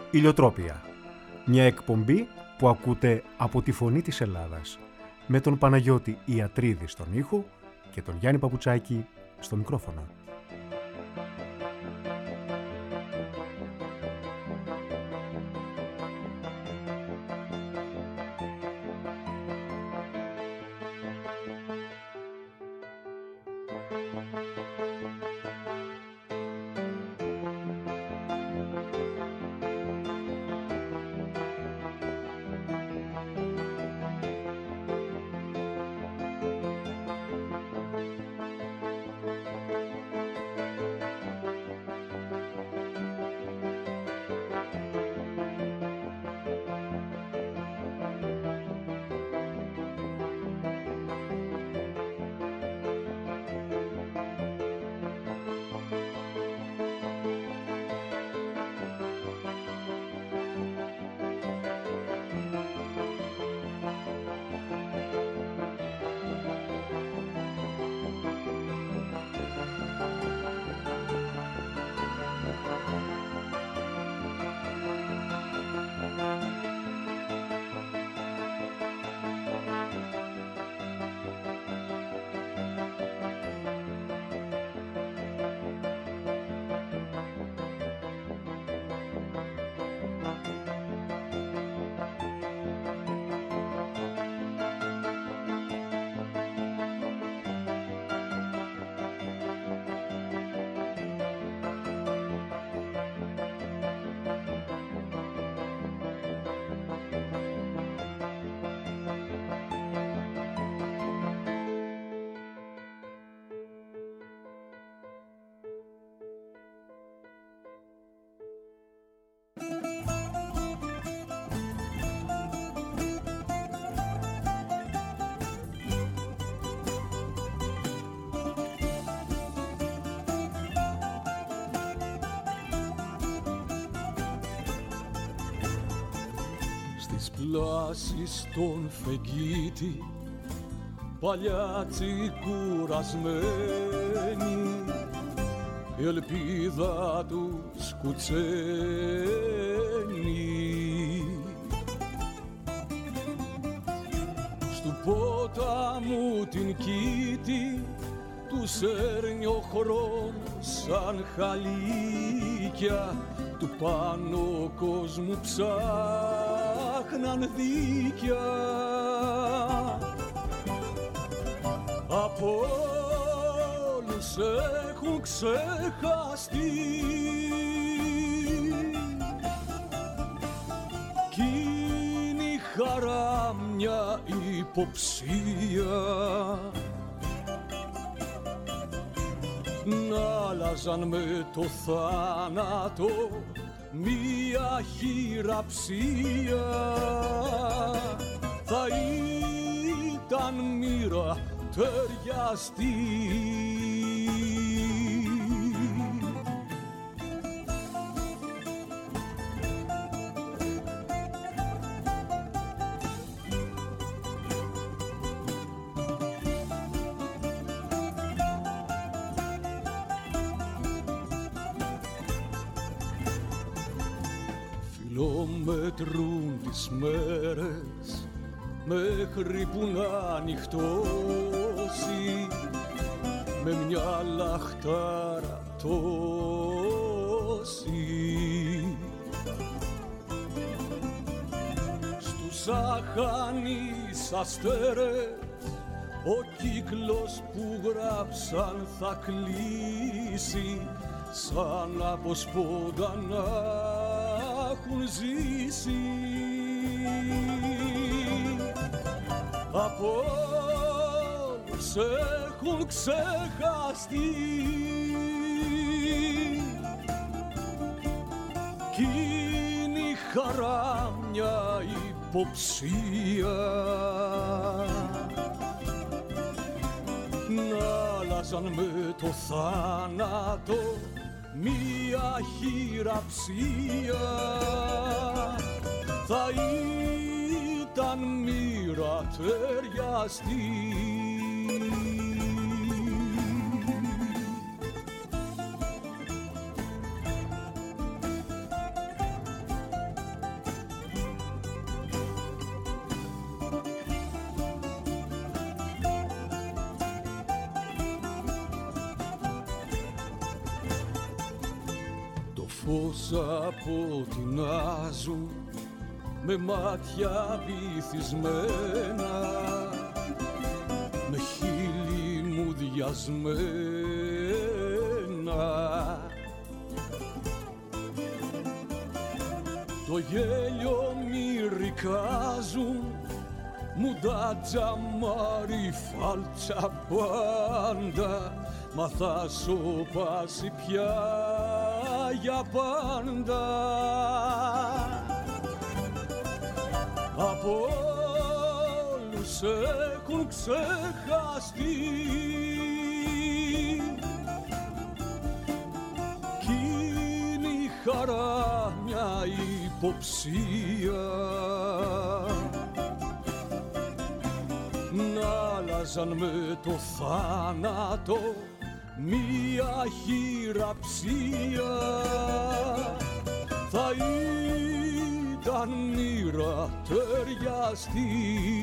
Ηλιοτρόπια. Μια εκπομπή που ακούτε από τη Φωνή της Ελλάδας, με τον Παναγιώτη Ιατρίδη στον ήχο και τον Γιάννη Παπουτσάκη στο μικρόφωνο. Πλάσεις στον φεγγίτη, παλιάτσι κουρασμένη, η ελπίδα τους κουτσένει. Στου ποταμού την κήτη, τους έρνει ο χρόνος σαν χαλίκια, του πάνω κόσμου ψάχναν δίκια. Από όλους έχουν ξεχαστεί κι είναι η χαρά μια υποψία να άλλαζαν με το θάνατο μία χειραψία. Θα ήταν μοίρα ταιριαστή. Μετρούν τις μέρες μέχρι που να νυχτώσει με μια λαχτάρα τόση. Στους αχανείς αστέρες ο κύκλος που γράψαν θα κλείσει, σαν αποσπόντα να έχουν ζήσει. Από όλους έχουν ξεχαστεί κι είναι η χαρά μια υποψία να άλλαζαν με το θάνατο μία χειραψία. Θα ήταν μοίρα ταιριαστή. φως αποτινάζουν με μάτια βυθισμένα, με χείλη μουδιασμένα. Το γέλιο μυρικάζουν, μουντάτσα μάρι φάλτσα πάντα, μα θα σωπάσει πια για πάντα. Από όλους έχουν ξεχαστεί κι είναι η χαρά μια υποψία να άλλαζαν με το θάνατο μια χειραψία. Θα ήταν μοίρα ταιριαστή.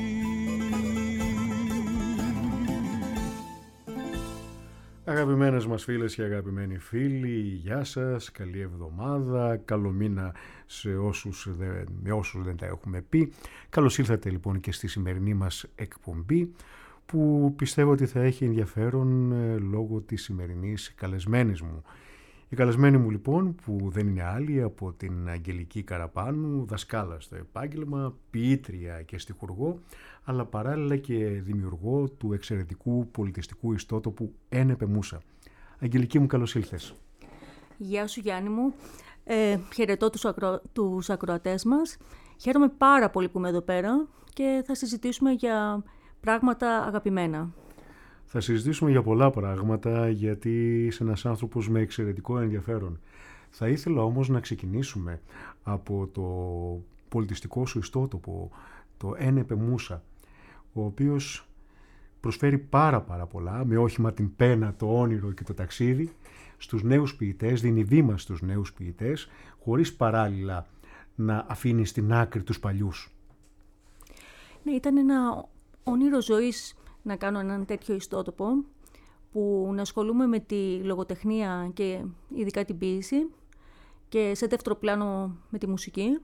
Αγαπημένες μας φίλες και αγαπημένοι φίλοι, γεια σας, καλή εβδομάδα, καλό μήνα σε όσους δεν τα έχουμε πει. Καλώς ήλθατε λοιπόν και στη σημερινή μας εκπομπή, που πιστεύω ότι θα έχει ενδιαφέρον λόγω της σημερινής καλεσμένης μου. Η καλεσμένη μου λοιπόν, που δεν είναι άλλη από την Αγγελική Καραπάνου, δασκάλα στο επάγγελμα, ποιήτρια και στιχουργό, αλλά παράλληλα και δημιουργό του εξαιρετικού πολιτιστικού ιστότοπου Ένεπε Μούσα. Αγγελική μου, καλώς ήλθες. Γεια σου Γιάννη μου, χαιρετώ τους ακροατές μας. Χαίρομαι πάρα πολύ που είμαι εδώ πέρα και θα συζητήσουμε για πράγματα αγαπημένα. Θα συζητήσουμε για πολλά πράγματα, γιατί είσαι ένας άνθρωπος με εξαιρετικό ενδιαφέρον. Θα ήθελα όμως να ξεκινήσουμε από το πολιτιστικό σου ιστότοπο, το Ένεπε Μούσα, ο οποίος προσφέρει πάρα πολλά, με όχημα την πένα, το όνειρο και το ταξίδι, στους νέους ποιητές, δίνει βήμα στους νέους ποιητές, χωρίς παράλληλα να αφήνει στην άκρη τους παλιούς. Ναι, ήταν ένα όνειρο ζωής να κάνω έναν τέτοιο ιστότοπο που να ασχολούμαι με τη λογοτεχνία και ειδικά την ποίηση και σε δεύτερο πλάνο με τη μουσική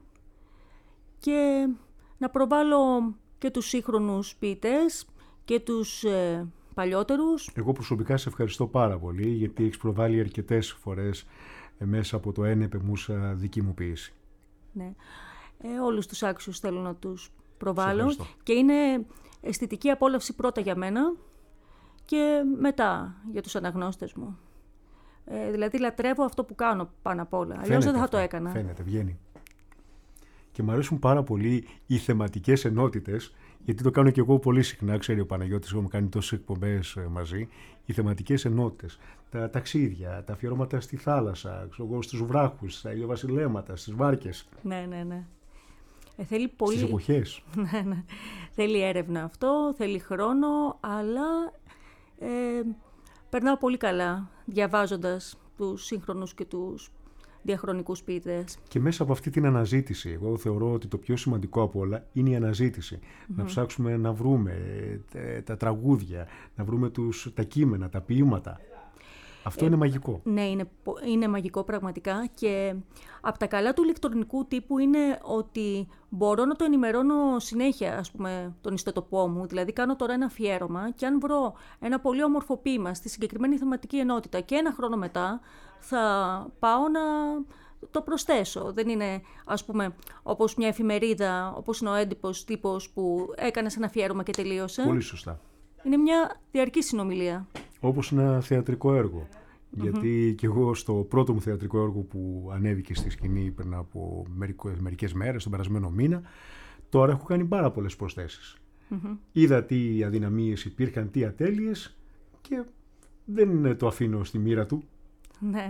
και να προβάλλω και τους σύγχρονους ποιητές και τους παλιότερους. Εγώ προσωπικά σε ευχαριστώ πάρα πολύ, γιατί έχεις προβάλλει αρκετές φορές μέσα από το Ένεπε Μούσα δική μου ποίηση. Ναι, όλους τους άξιους θέλω να τους προβάλλω και είναι αισθητική απόλαυση πρώτα για μένα και μετά για τους αναγνώστες μου. Δηλαδή λατρεύω αυτό που κάνω πάνω απ' όλα. Αλλιώς δεν θα το έκανα. Φαίνεται, βγαίνει. Και μου αρέσουν πάρα πολύ οι θεματικές ενότητες, γιατί το κάνω και εγώ πολύ συχνά, ξέρει ο Παναγιώτης, έχουμε κάνει τόσες εκπομπές μαζί. Οι θεματικές ενότητες, τα ταξίδια, τα αφιερώματα στη θάλασσα, στους βράχους, στα ηλιοβασιλέματα, στις βάρκες. Ναι. Θέλει πολύ... Στις εποχές. Ναι. Θέλει έρευνα αυτό, θέλει χρόνο, αλλά περνάω πολύ καλά διαβάζοντας τους σύγχρονους και τους διαχρονικούς ποιητές. Και μέσα από αυτή την αναζήτηση, εγώ θεωρώ ότι το πιο σημαντικό από όλα είναι η αναζήτηση. Να ψάξουμε να βρούμε τα τραγούδια, να βρούμε τα κείμενα, τα ποίηματα. Αυτό είναι μαγικό. Ναι, είναι μαγικό πραγματικά, και από τα καλά του ηλεκτρονικού τύπου είναι ότι μπορώ να το ενημερώνω συνέχεια, ας πούμε, τον ιστοτοπό μου. Δηλαδή κάνω τώρα ένα αφιέρωμα και αν βρω ένα πολύ όμορφο ποίημα στη συγκεκριμένη θεματική ενότητα και ένα χρόνο μετά θα πάω να το προσθέσω. Δεν είναι, ας πούμε, όπως μια εφημερίδα, όπως είναι ο έντυπος τύπος που έκανες ένα αφιέρωμα και τελείωσε. Πολύ σωστά. Είναι μια διαρκή συνομιλία. Όπως ένα θεατρικό έργο. Γιατί και εγώ στο πρώτο μου θεατρικό έργο που ανέβηκε στη σκηνή πριν από μερικές μέρες, τον περασμένο μήνα, τώρα έχω κάνει πάρα πολλές προσθέσεις. Είδα τι αδυναμίες υπήρχαν, τι ατέλειες, και δεν το αφήνω στη μοίρα του. Ναι.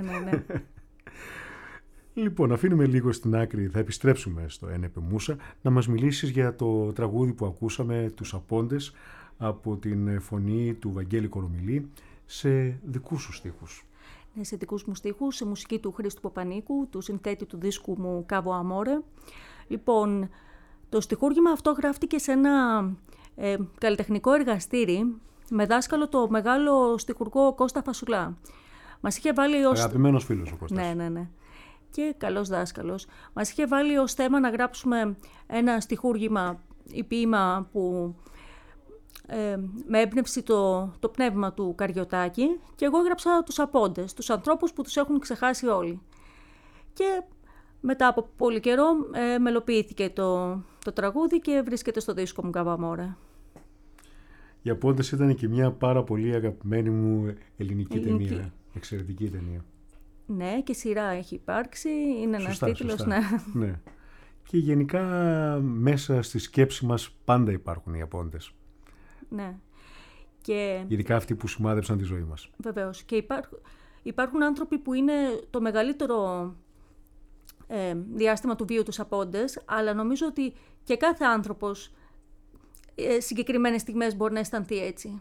Λοιπόν, αφήνουμε λίγο στην άκρη, θα επιστρέψουμε στο Ένεπε Μούσα, να μας μιλήσεις για το τραγούδι που ακούσαμε, «Τους Απόντες», από την φωνή του Βαγγέλη Κορομιλή, σε δικούς σου στίχους. Ναι, σε δικούς μου στίχους, σε μουσική του Χρήστου Παπανίκου, του συνθέτη του δίσκου μου «Κάβο Αμόρε». Λοιπόν, το στιχούργημα αυτό γράφτηκε σε ένα καλλιτεχνικό εργαστήρι με δάσκαλο το μεγάλο στιχουργό Κώστα Φασουλά. Μας είχε βάλει ως... Αγαπημένος φίλος ο Κώστας. Ναι. και καλός δάσκαλος. Μας είχε βάλει ως θέμα να γράψουμε ένα στιχούργημα ή ποίημα που με έμπνευση το πνεύμα του Καριωτάκη, και εγώ έγραψα τους απόντες, τους ανθρώπους που τους έχουν ξεχάσει όλοι. Και μετά από πολύ καιρό μελοποιήθηκε το τραγούδι και βρίσκεται στο δίσκο μου Κάβο Αμόρε. Οι Απόντες ήταν και μια πάρα πολύ αγαπημένη μου ελληνική ταινία. Εξαιρετική ταινία. Ναι, και σειρά έχει υπάρξει. Είναι ένας τίτλος. Ναι. Και γενικά μέσα στη σκέψη μας πάντα υπάρχουν οι Απόντες. Ναι. Και... ειδικά αυτοί που σημάδεψαν τη ζωή μας. Βεβαίως. Και υπάρχουν άνθρωποι που είναι το μεγαλύτερο διάστημα του βίου τους Απόντες, αλλά νομίζω ότι και κάθε άνθρωπος συγκεκριμένες στιγμές μπορεί να αισθανθεί έτσι.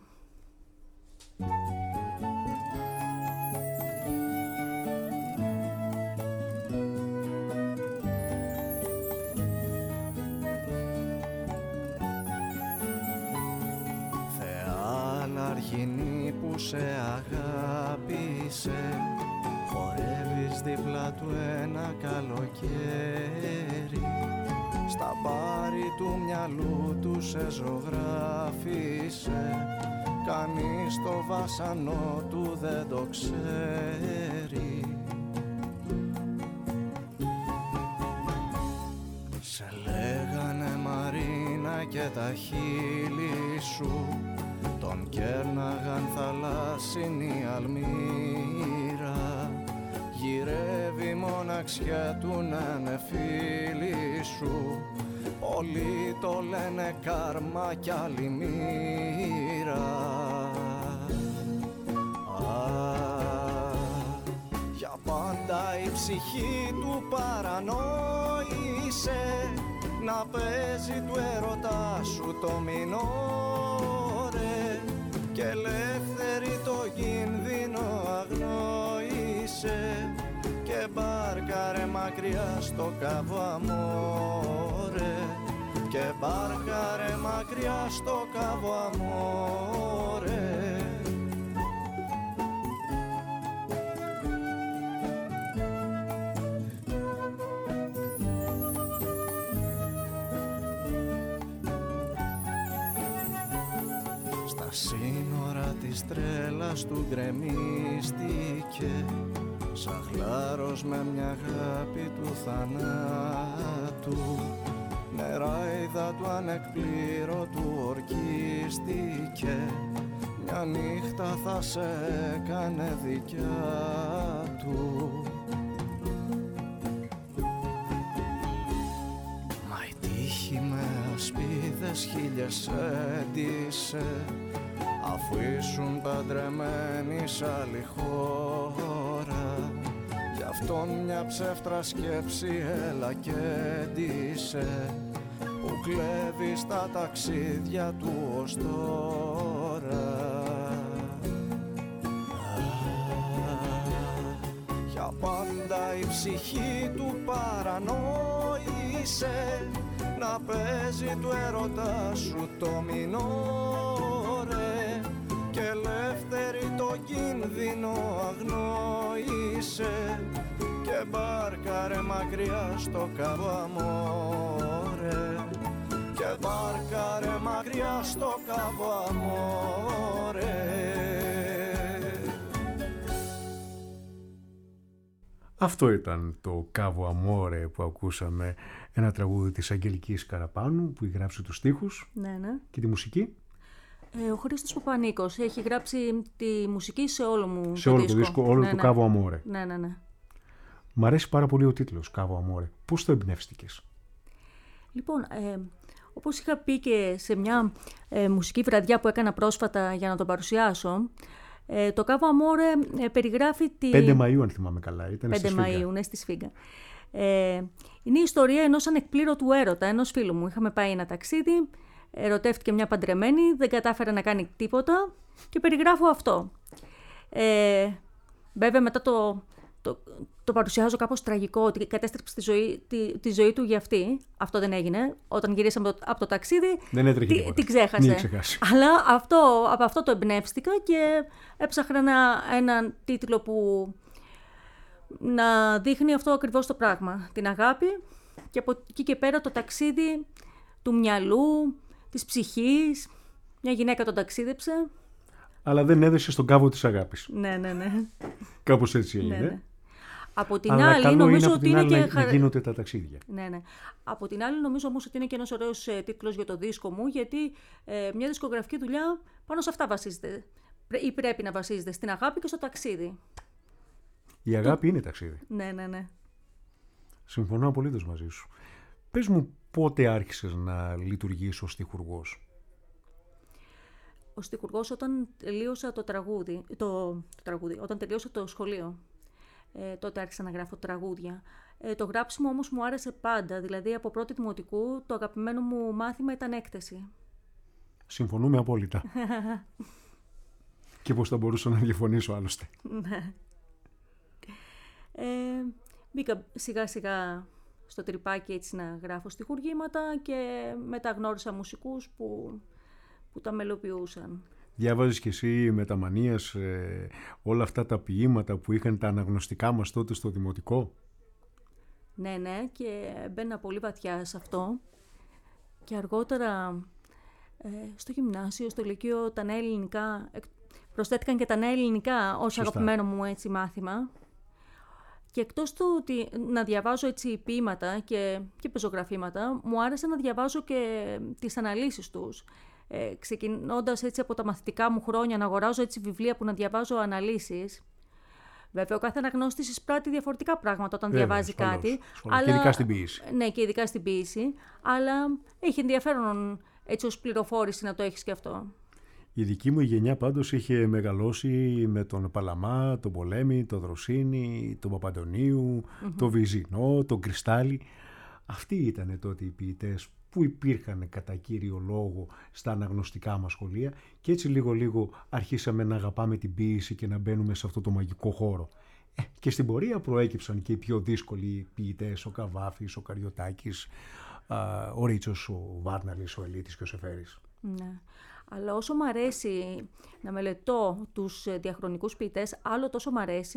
Θεά Λαργινή που σε αγάπησε, χορεύεις δίπλα του ένα καλοκαίρι, στα μπάρι του μυαλού του σε ζωγράφισε, κανείς το βάσανο του δεν το ξέρει. Σε λέγανε Μαρίνα και τα χείλη σου τον κέρναγαν θαλάσσινη αλμύρα, γυρεύει μοναξιά του να είναι φίλη σου, πολλοί το λένε κάρμα κι άλλη μοίρα. Για πάντα η ψυχή του παρανόησε να παίζει του έρωτά σου το μινόρε, και ελεύθερη το κίνδυνο αγνόησε, και μπάρκαρε μακριά στο Κάβο Αμόρε, και μπάρκαρε μακριά στο Κάβο Αμόρε. Στα σύνορα της τρέλας του γκρεμίστηκε, σαχλάρος με μια αγάπη του θανάτου, νεράιδα του ανεκπλήρωτου ορκίστηκε, μια νύχτα θα σε έκανε δικιά του. Μα η τύχη με ασπίδες χίλιες έντυσε, αφού ήσουν παντρεμένοι σ' άλλη χώρα, γι' αυτόν μια ψεύτρα σκέψη έλα και έντυσε, που κλέβει στα ταξίδια του ως τώρα. Για πάντα η ψυχή του παρανόησε να παίζει του έρωτα σου το μινόρε, και ελεύθερη το κίνδυνο αγνόησε, και μπάρκαρε μακριά στο Κάβο Αμόρε, και μπάρκαρε μακριά στο Κάβο Αμόρε. Αυτό ήταν το Κάβο Αμόρε που ακούσαμε, ένα τραγούδι της Αγγελικής Καραπάνου που έχει γράψει τους στίχους. Ναι. Και τη μουσική. Ο Χρήστος Παπανίκος έχει γράψει τη μουσική σε όλο μου σε όλο το δίσκο, όλο το Κάβο Αμόρε. Ναι. Μ' αρέσει πάρα πολύ ο τίτλος Κάβο Αμόρε. Πώς το εμπνεύστηκες? Λοιπόν, όπως είχα πει και σε μια μουσική βραδιά που έκανα πρόσφατα για να το παρουσιάσω, το Κάβο Αμόρε περιγράφει 5 Μαΐου, αν θυμάμαι καλά, ήταν 5 Μαΐου, ναι, στη Σφίγγα. Είναι η ιστορία ενός ανεκπλήρωτου έρωτα, ενός φίλου μου. Είχαμε πάει ένα ταξίδι, ερωτεύτηκε μια παντρεμένη, δεν κατάφερε να κάνει τίποτα και περιγράφω αυτό. Βέβαια μετά το παρουσιάζω κάπως τραγικό, ότι κατέστρεψε τη ζωή του για αυτή. Αυτό δεν έγινε. Όταν γυρίσαμε από το ταξίδι, δεν έτρεχε τίποτα. Την ξέχασε. Αλλά από αυτό το εμπνεύστηκα και έψαχνα έναν τίτλο να δείχνει αυτό ακριβώς το πράγμα. Την αγάπη και από εκεί και πέρα το ταξίδι του μυαλού, της ψυχής. Μια γυναίκα τον ταξίδεψε. Αλλά δεν έδεσε στον κάβο της αγάπης. Ναι. Κάπως έτσι έγινε. Ναι. Από την Αλλά άλλη, καλό νομίζω είναι ότι είναι και. να γίνονται τα ταξίδια. Ναι. Από την άλλη, νομίζω όμως ότι είναι και ένας ωραίος τίτλος για το δίσκο μου, γιατί μια δισκογραφική δουλειά πάνω σε αυτά βασίζεται. Ή πρέπει να βασίζεται στην αγάπη και στο ταξίδι. Η αγάπη είναι ταξίδι. Ναι. Συμφωνώ απολύτως μαζί σου. Πες μου πότε άρχισες να λειτουργείς ως στιχουργός. Ως στιχουργός όταν τελείωσα το τραγούδι, όταν τελείωσα το σχολείο. Τότε άρχισα να γράφω τραγούδια. Το γράψιμο όμως μου άρεσε πάντα, δηλαδή από πρώτη δημοτικού το αγαπημένο μου μάθημα ήταν έκθεση. Συμφωνούμε απόλυτα. Και πώς θα μπορούσα να διαφωνήσω άλλωστε. Ναι. Μπήκα σιγά σιγά στο τρυπάκι έτσι να γράφω στιχουργήματα και μετά γνώρισα μουσικούς που τα μελοποιούσαν. Διάβαζες κι εσύ με τα μανίας όλα αυτά τα ποίηματα που είχαν τα αναγνωστικά μας τότε στο δημοτικό. Ναι, και μπαίνα πολύ βαθιά σε αυτό. Και αργότερα στο γυμνάσιο, στο λυκείο, τα νέα ελληνικά, προσθέθηκαν και τα νέα ελληνικά ως αγαπημένο μου έτσι μάθημα. Και εκτός του ότι να διαβάζω έτσι ποίηματα και πεζογραφήματα, μου άρεσε να διαβάζω και τις αναλύσεις τους. Ξεκινώντας έτσι από τα μαθητικά μου χρόνια, να αγοράζω έτσι βιβλία που να διαβάζω αναλύσεις. Βέβαια, ο κάθε αναγνώστης εισπράττει διαφορετικά πράγματα όταν διαβάζει κάτι. Αλλά... Και ειδικά στην ποίηση. Ναι, και ειδικά στην ποίηση. Αλλά έχει ενδιαφέρον έτσι ως πληροφόρηση να το έχεις και αυτό. Η δική μου γενιά πάντως είχε μεγαλώσει με τον Παλαμά, τον Πολέμη, τον Δροσίνη, τον Παπαντονίου, τον Βυζινό, τον Κρυστάλλι. Αυτοί ήταν τότε οι ποιητές που υπήρχαν κατά κύριο λόγο στα αναγνωστικά μας σχολεία και έτσι λίγο αρχίσαμε να αγαπάμε την ποίηση και να μπαίνουμε σε αυτό το μαγικό χώρο. Και στην πορεία προέκυψαν και οι πιο δύσκολοι ποιητές, ο Καβάφης, ο Καριωτάκης, ο Ρίτσος, ο Βάρναλης, ο Ελίτης και ο Σεφέρης. Ναι. Αλλά όσο μ' αρέσει να μελετώ τους διαχρονικούς ποιητές, άλλο τόσο μ' αρέσει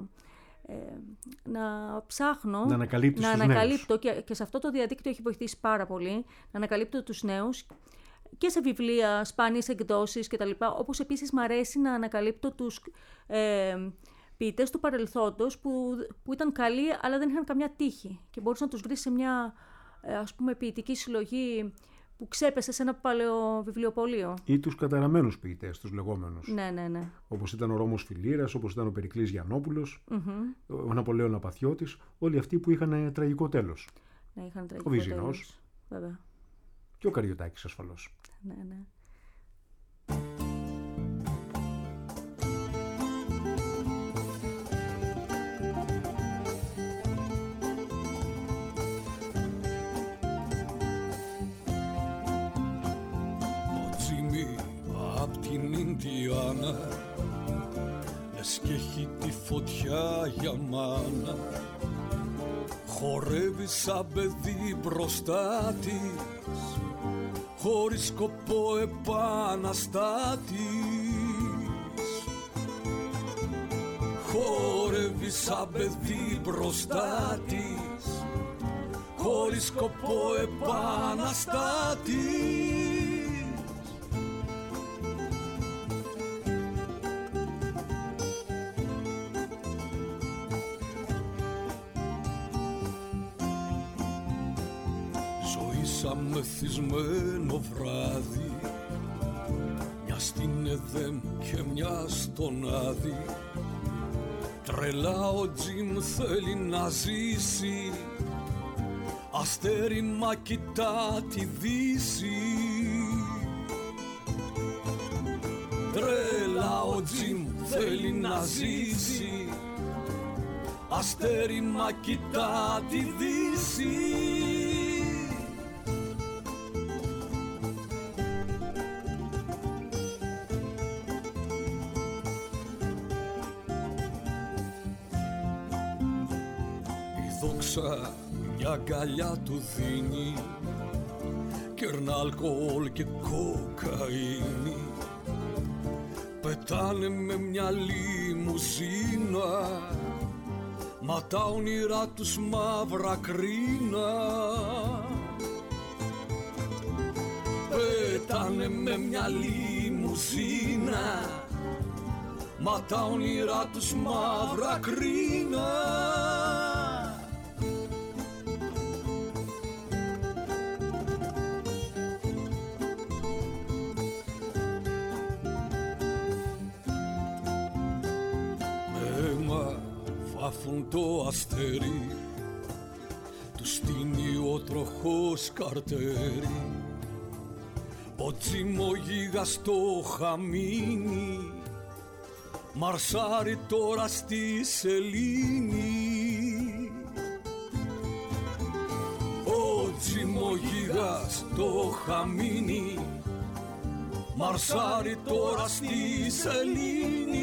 να ψάχνω, να ανακαλύπτω και σε αυτό το διαδίκτυο έχει βοηθήσει πάρα πολύ, να ανακαλύπτω τους νέους και σε βιβλία, σπάνιες εκδόσεις κτλ. Όπως επίσης μ' αρέσει να ανακαλύπτω τους ποιητές του παρελθόντος που ήταν καλοί αλλά δεν είχαν καμιά τύχη και μπορείς να τους βρεις σε μια ας πούμε ποιητική συλλογή που ξέπεσε σε ένα παλαιό βιβλιοπωλείο. Ή τους καταραμένους ποιητές, τους λεγόμενους. Ναι. Όπως ήταν ο Ρώμος Φιλήρας, όπως ήταν ο Περικλής Γιαννόπουλος, ο Ναπολέων Απαθιώτης, όλοι αυτοί που είχαν τραγικό τέλος. Ναι, είχαν τραγικό τέλος. Ο Βυζινός. Βέβαια. Και ο Καριωτάκης ασφαλώς. Ναι. Λες κι έχει τη φωτιά για μάνα. Χορεύει σαν παιδί μπροστά της, χωρίς σκοπό επαναστάτης. Χορεύει σαν παιδί μπροστά της, χωρίς σκοπό επαναστάτης. Σαν μεθυσμένο βράδυ, μια στην Εδέμ και μια στον Άδη. Τρελά ο Τζιμ θέλει να ζήσει, αστέρημα κοιτά τη Δύση. Τρελά ο Τζιμ θέλει να ζήσει, αστέρημα κοιτά τη Δύση. Μια αγκαλιά του δίνει, κερνά αλκοόλ και κοκαίνη. Πετάνε με μια λιμουζίνα μα τα όνειρά τους μαύρα κρίνα. Πέτανε με μια λιμουζίνα, μα τα όνειρά τους μαύρα κρίνα. Βάφουν το αστέρι, του στείνει ο τροχός καρτέρι. Ο τσιμογίγας στο χαμίνι, μαρσάρει τώρα στη σελήνη. Ο τσιμογίγας στο χαμίνι, μαρσάρει τώρα στη σελήνη.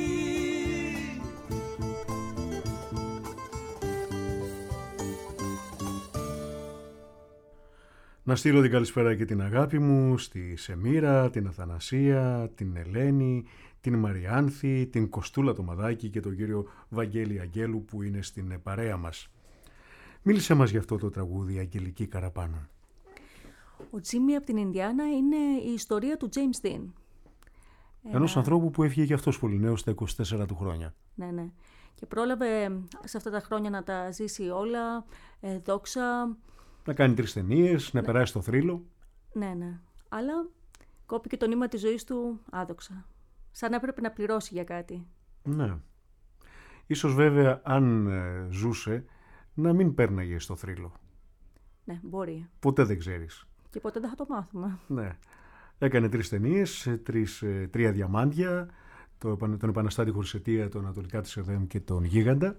Να στείλω την καλησπέρα και την αγάπη μου στη Σεμίρα, την Αθανασία, την Ελένη, την Μαριάνθη, την Κωστούλα το Μαδάκη και τον κύριο Βαγγέλη Αγγέλου που είναι στην παρέα μας. Μίλησε μας για αυτό το τραγούδι «Αγγελική Καραπάνου». Ο Τζίμι από την Ινδιάνα είναι η ιστορία του James Dean. Ενός ανθρώπου που έφυγε και αυτός πολύ νέος στα 24 του χρόνια. Ναι, ναι. Και πρόλαβε σε αυτά τα χρόνια να τα ζήσει όλα, δόξα. Να κάνει 3 ταινίες, να περάσει το θρύλο. Ναι, ναι. Αλλά κόπηκε το νήμα της ζωής του άδοξα. Σαν να έπρεπε να πληρώσει για κάτι. Ναι. Ίσως βέβαια αν ζούσε να μην πέρναγε στο θρύλο. Ναι, μπορεί. Ποτέ δεν ξέρεις. Και ποτέ δεν θα το μάθουμε. Ναι. Έκανε 3 ταινίες, 3 διαμάντια, τον Επαναστάτη χωρίς αιτία, τον Ανατολικά της ΕΔΕΜ και τον Γίγαντα.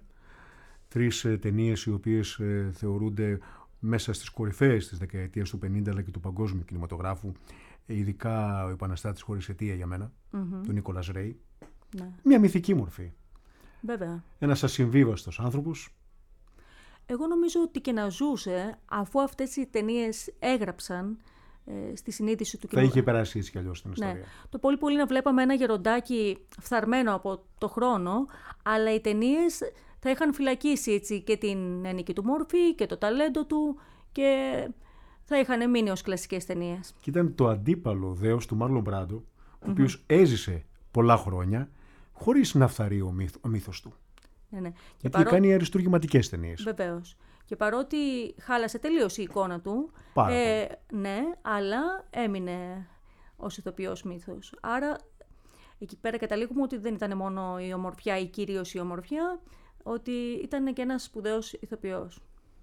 3 ταινίες οι οποίες θεωρούνται μέσα στις κορυφαίες της δεκαετίας του 50 αλλά και του παγκόσμιου κινηματογράφου, ειδικά ο Επαναστάτης χωρίς αιτία για μένα, του Νίκολας Ρέι. Ναι. Μια μυθική μορφή. Βέβαια. Ένας ασυμβίβαστος άνθρωπος. Εγώ νομίζω ότι και να ζούσε, αφού αυτές οι ταινίες έγραψαν στη συνείδηση του θα είχε περάσει έτσι κι αλλιώς στην ιστορία. Ναι. Το πολύ πολύ να βλέπαμε ένα γεροντάκι φθαρμένο από το χρόνο, αλλά οι ταινίες θα είχαν φυλακίσει έτσι και την ενική του μόρφη και το ταλέντο του και θα είχαν μείνει ως κλασικές ταινίες. Και ήταν το αντίπαλο δέος του Μάρλον Μπράντο, ο οποίος έζησε πολλά χρόνια χωρίς να φθαρεί ο μύθος του. Ναι, ναι. Γιατί κάνει αριστούργηματικές ταινίες. Βεβαίως. Και παρότι χάλασε τελείως η εικόνα του, ναι, αλλά έμεινε ως ηθοποιός μύθος. Άρα εκεί πέρα καταλήγουμε ότι δεν ήταν μόνο η ομορφιά ή κυρίως η ομορφιά, ότι ήταν και ένας σπουδαίος ηθοποιός.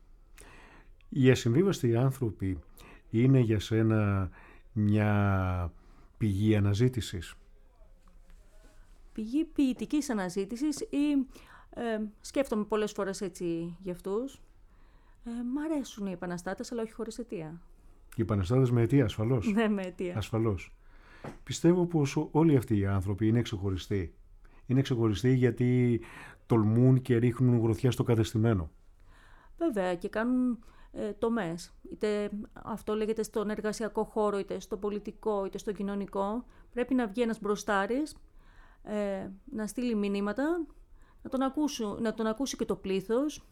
Οι ασυμβίβαστοι άνθρωποι είναι για σένα μια πηγή αναζήτησης? Πηγή ποιητικής αναζήτησης ή σκέφτομαι πολλές φορές έτσι για αυτούς. Μ' αρέσουν οι επαναστάτες, αλλά όχι χωρίς αιτία. Οι επαναστάτες με αιτία, ασφαλώς. Ναι, με αιτία. Ασφαλώς. Πιστεύω πως όλοι αυτοί οι άνθρωποι είναι ξεχωριστοί. Είναι ξεχωριστοί γιατί τολμούν και ρίχνουν γροθιά στο κατεστημένο. Βέβαια, και κάνουν τομές. Είτε αυτό λέγεται στον εργασιακό χώρο, είτε στο πολιτικό, είτε στο κοινωνικό. Πρέπει να βγει ένας μπροστάρης, να στείλει μηνύματα, να τον ακούσει και το πλήθος,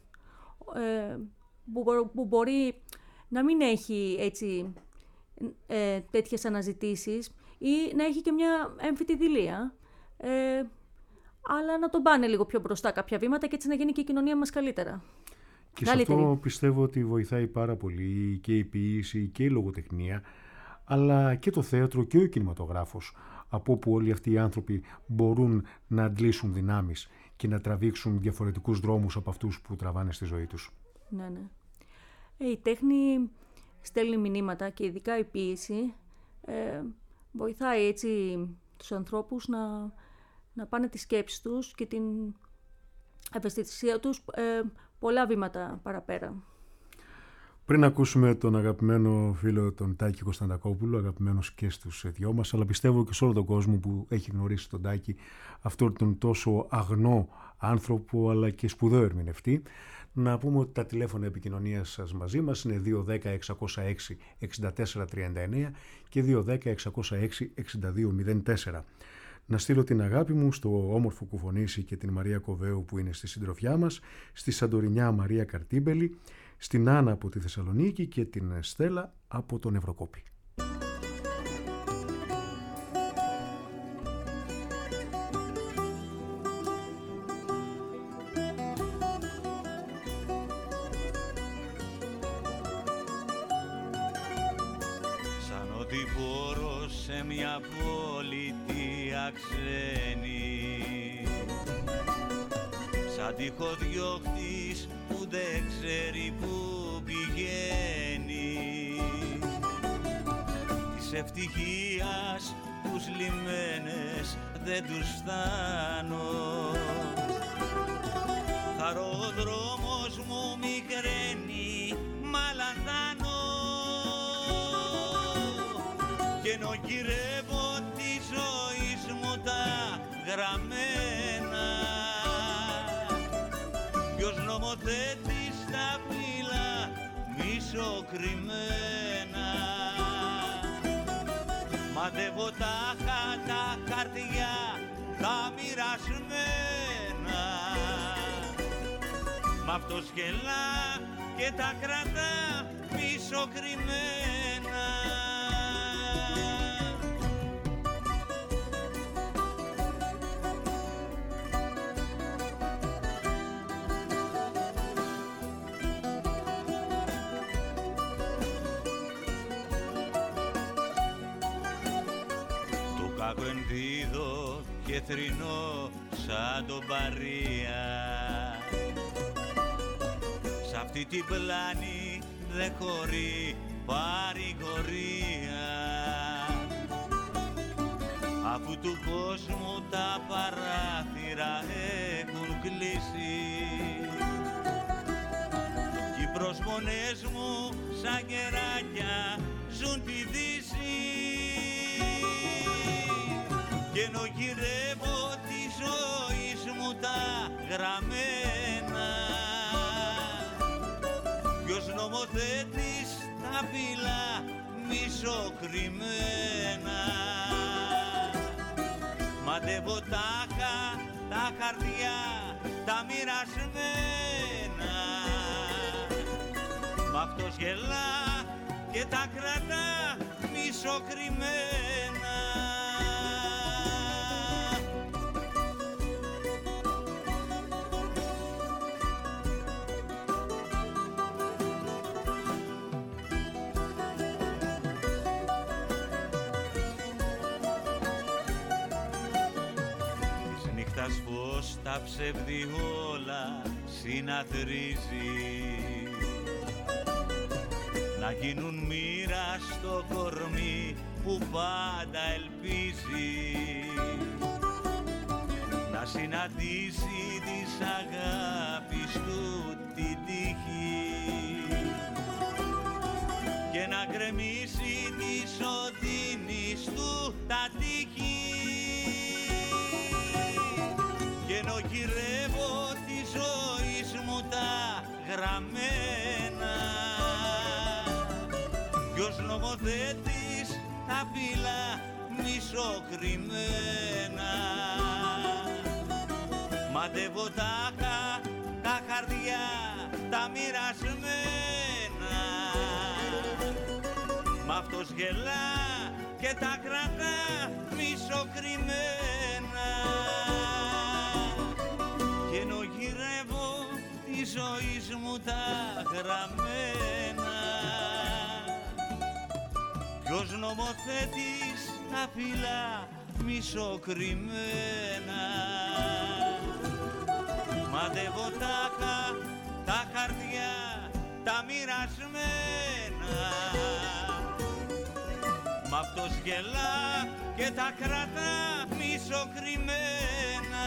που μπορεί να μην έχει έτσι τέτοιες αναζητήσεις ή να έχει και μια έμφυτη δειλία, αλλά να τον πάνε λίγο πιο μπροστά κάποια βήματα και έτσι να γίνει και η κοινωνία μας καλύτερα. Και σε αυτό πιστεύω ότι βοηθάει πάρα πολύ και η ποίηση και η λογοτεχνία, αλλά και το θέατρο και ο κινηματογράφος, από όπου όλοι αυτοί οι άνθρωποι μπορούν να αντλήσουν δυνάμεις και να τραβήξουν διαφορετικούς δρόμους από αυτούς που τραβάνε στη ζωή τους. Ναι, ναι. Η τέχνη στέλνει μηνύματα και ειδικά η ποίηση βοηθάει έτσι τους ανθρώπους να πάνε τις σκέψεις τους και την ευαισθησία τους πολλά βήματα παραπέρα. Πριν ακούσουμε τον αγαπημένο φίλο τον Τάκη Κωνσταντακόπουλο, αγαπημένος και στους δυο μας, αλλά πιστεύω και σε όλο τον κόσμο που έχει γνωρίσει τον Τάκη, αυτόν τον τόσο αγνό άνθρωπο αλλά και σπουδαίο ερμηνευτή, να πούμε ότι τα τηλέφωνα επικοινωνίας σας μαζί μας είναι 210-606-6439 και 210-606-6204. Να στείλω την αγάπη μου στο όμορφο Κουφονήσι και την Μαρία Κοβέου που είναι στη συντροφιά μας, στη Σαντορινιά Μαρία Καρτίμπελη, στην Άννα από τη Θεσσαλονίκη και την Στέλλα από τον Ευρωκόπη. Μια πολιτεία ξένη, σαν τυχοδιώχτης που δεν ξέρει που πηγαίνει, της ευτυχίας τους λιμένες δεν τους φτάνω, χαρό ο δρόμος μου μικραίνει μαλαντάνω, και νοικηρεύω τη ζωή μου τα γραμμένα. Ποιος νομοθέτης τα φύλλα μισοκριμμένα. Μαντεύω τα χαρτιά τα μοιρασμένα. Μ' αυτός γελά και τα κρατά μισοκριμμένα. Κάκο ενδίδω και θρηνώ σαν τον Παρία. Σ' αυτή την πλάνη δεν χωρεί παρηγορία, αφού του κόσμου τα παράθυρα έχουν κλείσει κι οι προσμονές μου σαν κεράκια ζουν τη Δύση. Και νοικηρεύω τη ζωή μου τα γραμμένα. Ποιος νομοθέτης τα φύλλα μισοκριμμένα. Μαντεύω τα χαρτιά τα μοιρασμένα. Μ' αυτός γελά και τα κρατά μισοκριμμένα. Φως τα ψεύδι όλα συναθρίζει, να γίνουν μοίρα στο κορμί που πάντα ελπίζει, να συναντήσει της αγάπης του την τύχη και να γκρεμίσει της οδύνης του τα τείχη. Και νοικηρεύω τη ζωή μου τα γραμμένα. Ποιος νομοθέτης τα φύλλα μισοκριμμένα. Μαντεύω τα χαρτιά τα μοιρασμένα. Μ' αυτός γελά και τα κρατά μισοκριμμένα. Και νοικηρεύω τη ζωή μου τα γραμμένα. Ποιος νομοθέτης τα φύλλα μισοκριμμένα. Μαντεύω τα χαρτιά τα μοιρασμένα. Μ' αυτός γελά και τα κρατά μισοκριμμένα.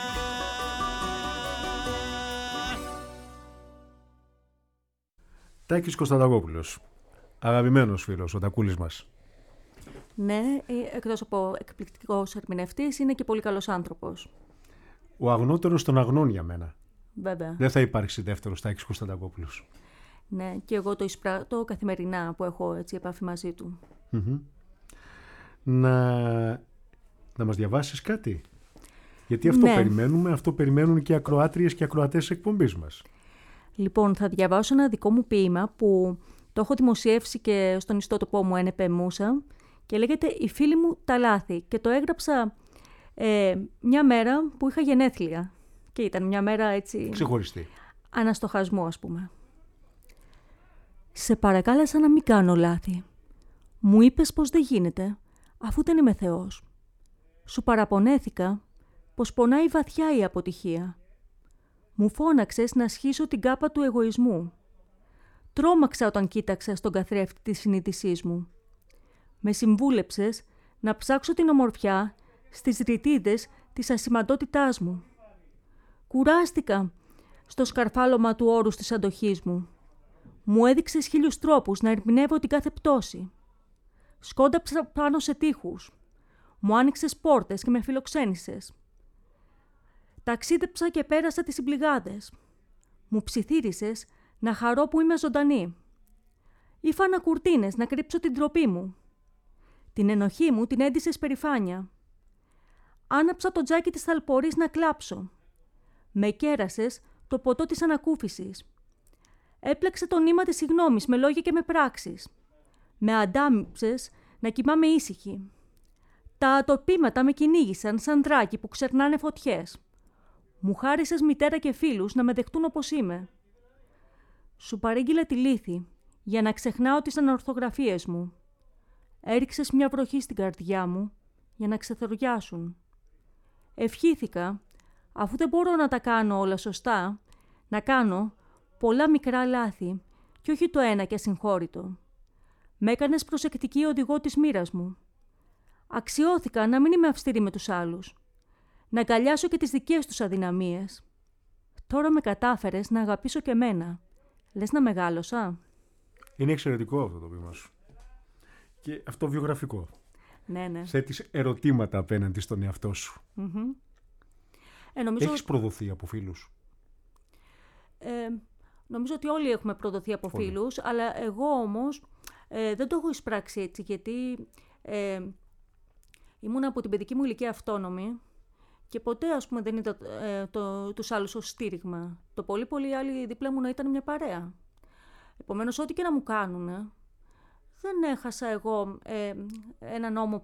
Τάκης Κωνσταντακόπουλος, αγαπημένος φίλος, ο Τακούλης μας. Ναι, εκτός από εκπληκτικός ερμηνευτής, είναι και πολύ καλός άνθρωπος. Ο αγνότερος των αγνών για μένα. Βέβαια. Δεν θα υπάρξει δεύτερος Τάκης Κωνσταντακόπουλος. Ναι, και εγώ το εισπράττω καθημερινά που έχω έτσι επαφή μαζί του. Mm-hmm. Να μας διαβάσεις κάτι? Γιατί αυτό περιμένουμε, αυτό περιμένουν και οι ακροάτριες και οι ακροατές της εκπομπής μας. Λοιπόν, θα διαβάσω ένα δικό μου ποίημα που το έχω δημοσιεύσει και στον ιστότοπό μου NP Μούσα και λέγεται «Η φίλη μου τα λάθη» και το έγραψα μια μέρα που είχα γενέθλια και ήταν μια μέρα έτσι... Ξεχωριστή. Αναστοχασμό, ας πούμε. «Σε παρακάλεσα να μην κάνω λάθη. Μου είπες πως δεν γίνεται, αφού δεν είμαι Θεός. Σου παραπονέθηκα πως πονάει βαθιά η αποτυχία. Μου φώναξες να σχίσω την κάπα του εγωισμού. Τρόμαξα όταν κοίταξα στον καθρέφτη της συνείδησής μου. Με συμβούλεψες να ψάξω την ομορφιά στις ρητίδες της ασημαντότητάς μου. Κουράστηκα στο σκαρφάλωμα του όρους της αντοχής μου. Μου έδειξες 1000 τρόπους να ερμηνεύω την κάθε πτώση. Σκόνταψα πάνω σε τοίχους. Μου άνοιξες πόρτες και με φιλοξένησες. Ταξίδεψα και πέρασα τις συμπληγάδες. Μου ψιθύρισες να χαρώ που είμαι ζωντανή. Ήφανα κουρτίνες να κρύψω την ντροπή μου. Την ενοχή μου την έντυσες περηφάνεια. Άναψα το τζάκι της θαλπορής να κλάψω. Με κέρασες το ποτό της ανακούφισης. Έπλεξε το νήμα της συγγνώμης με λόγια και με πράξεις. Με αντάμυψες να κοιμάμαι ήσυχη. Τα ατοπήματα με κυνήγησαν σαν δράκοι που ξερνάνε φωτιές. Μου χάρισες μητέρα και φίλους να με δεχτούν όπως είμαι. Σου παρήγγειλα τη λύθη για να ξεχνάω τις ανορθογραφίες μου. Έριξες μια βροχή στην καρδιά μου για να ξεθοριάσουν. Ευχήθηκα, αφού δεν μπορώ να τα κάνω όλα σωστά, να κάνω πολλά μικρά λάθη και όχι το ένα και ασυγχώρητο. Μ' έκανες προσεκτική οδηγό της μοίρας μου. Αξιώθηκα να μην είμαι αυστηρή με τους άλλους. Να αγκαλιάσω και τις δικές τους αδυναμίες. Τώρα με κατάφερες να αγαπήσω και εμένα. Λες να μεγάλωσα? Είναι εξαιρετικό αυτό το ποίημα σου. Και αυτό βιογραφικό. Ναι, ναι. Θέτεις ερωτήματα απέναντι στον εαυτό σου. Νομίζω... Έχεις προδοθεί από φίλους? Νομίζω ότι όλοι έχουμε προδοθεί από φίλους, αλλά εγώ όμως δεν το έχω εισπράξει έτσι, γιατί ήμουν από την παιδική μου ηλικία αυτόνομη και ποτέ, ας πούμε, δεν είδα τους άλλους ως στήριγμα. Το πολύ πολύ άλλοι δίπλα μου να ήταν μια παρέα. Επομένως, ό,τι και να μου κάνουνε, δεν έχασα εγώ έναν νόμο